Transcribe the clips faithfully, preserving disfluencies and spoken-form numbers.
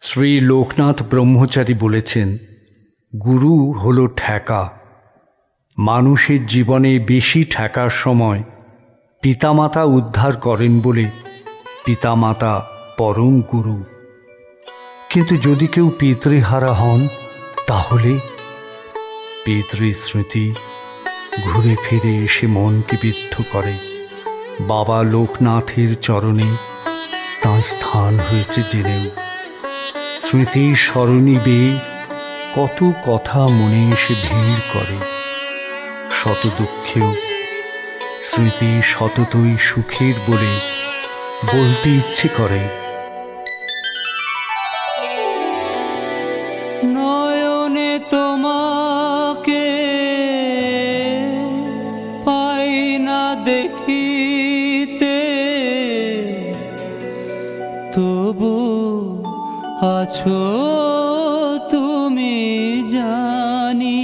শ্রী লোকনাথ ব্রহ্মচারী বলেছেন, গুরু হল ঠেকা। মানুষের জীবনে বেশি ঠেকার সময় পিতামাতা উদ্ধার করেন বলে পিতামাতা পরম গুরু। কিন্তু যদি কেউ পিতৃহারা হন, তাহলে পিতৃস্মৃতি ঘুরে ফিরে এসে মনকে বিদ্ধ করে। বাবা লোকনাথের চরণে তাঁর স্থান হয়েছে জেনেও স্মৃতির স্মরণী বেয়ে কত কথা মনে এসে ভিড় করে। শত দুঃখেও স্মৃতি সততই সুখের বলে বলতে ইচ্ছে করে। নয়নে তোমাকে পাই না দেখিতে, তবু আছো তুমি জানি।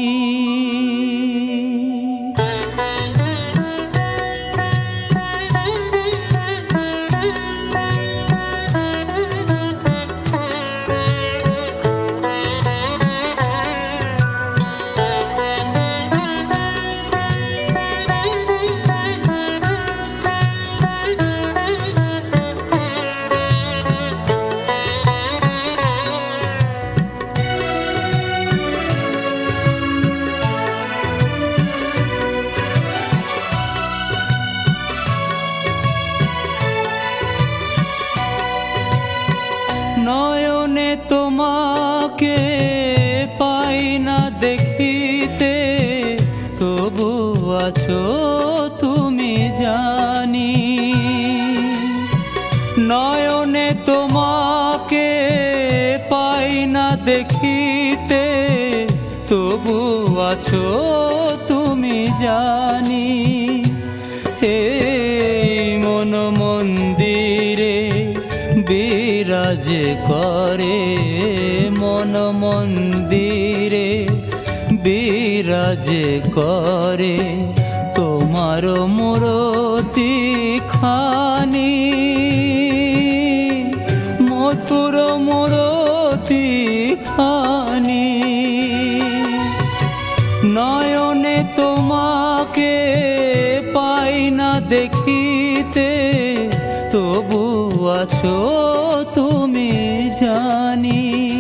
নয়নে তোমাকে পাই না দেখিতে, তবু আছো তুমি জানি। নয়নে তোমাকে পাই না দেখিতে, তবু আছো তুমি জানি। এই মন মন্দিরে বিরাজ করে, মন মন্দিরে বিরাজ করে তোমার মূরতি খানি। মধুর মূরতি খানি। নয়নে তোমাকে পাই না দেখিতে, তবু আছো তুমি জানি।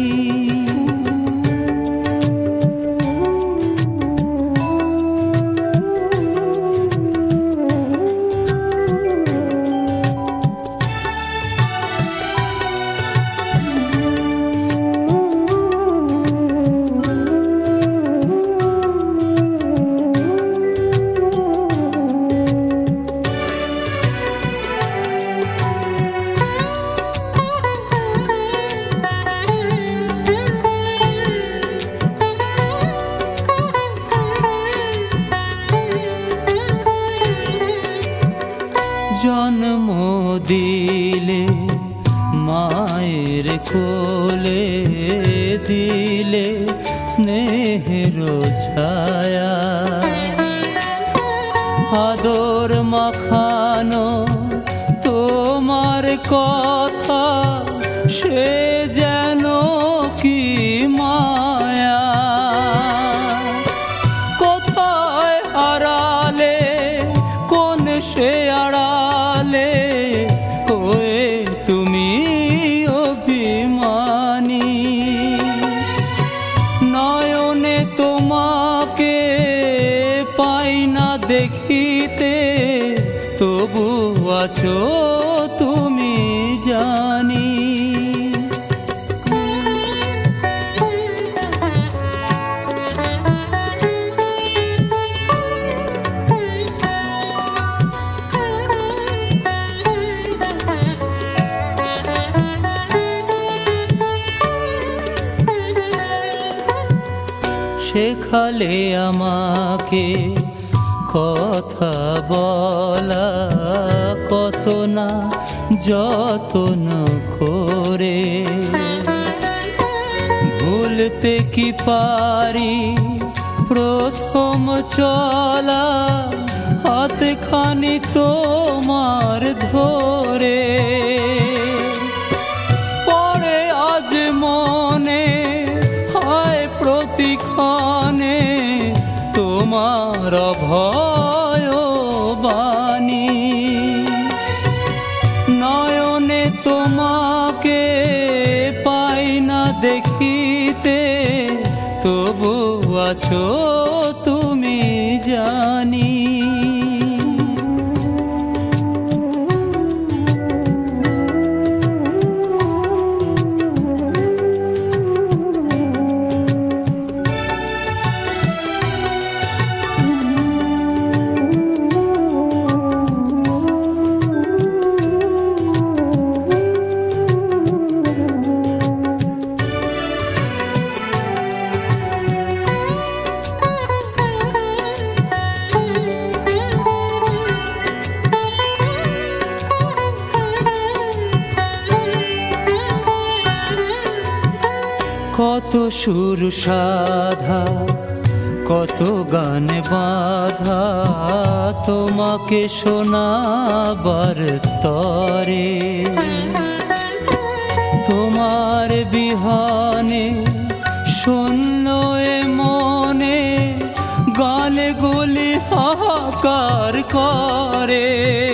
জন্ম দিলে মায়ের কোলে, দিলে স্নেহের ছায়া। আদর মাখানো তোমার কথা, সে যেন কি মায়া। কোথায় হারালে কোন সে আড়ালে, হয়ে তুমি অভিমানী। নয়নে তোমাকে পাই না দেখিতে, তবু আছো তুমি জানি। শেখালে আমাকে কথা বলা, কত না যতন করে। ভুলতে কি পারি প্রথম চলা, হাতখানি তোমার ধরে। পড়ে আজ মন প্রতিক্ষণে তোমার অভয় বাণী। নয়নে তোমাকে পাই না দেখিতে, তবু আছো তুমি জানি। কত সুর সাধা, কত গান বাঁধা তোমাকে শোনাবার তরে। তোমার বিহানে শূন্য এ মনে গালে গলি হাহাকার করে।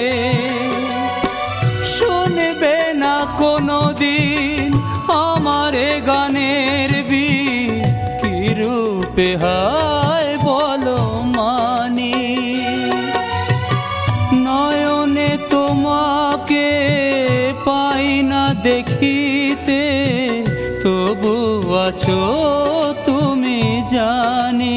শুনবে না কোনো দিন আমার গানের বি কি রূপে হায় বলো মানি। নয়নে তোমাকে পাই না দেখিতে, তবু আছো তুমি জানি।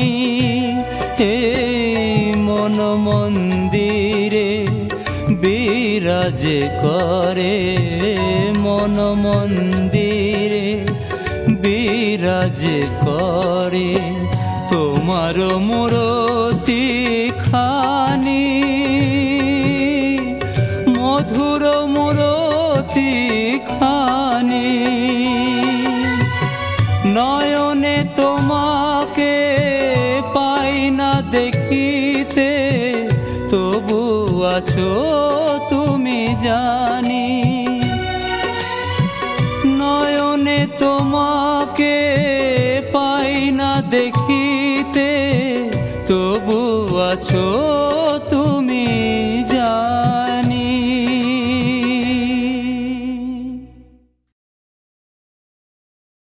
এই মন মন্দিরে বিরাজে করে, মন মন্দিরে বিরাজে করে তোমার মূরতি খানি। মধুর মূরতি খানি। নয়নে তোমাকে পাই না দেখিতে, তবু আছো তুমি জানি। নয়নে তোমাকে পাই না দেখিতে, তবু আছো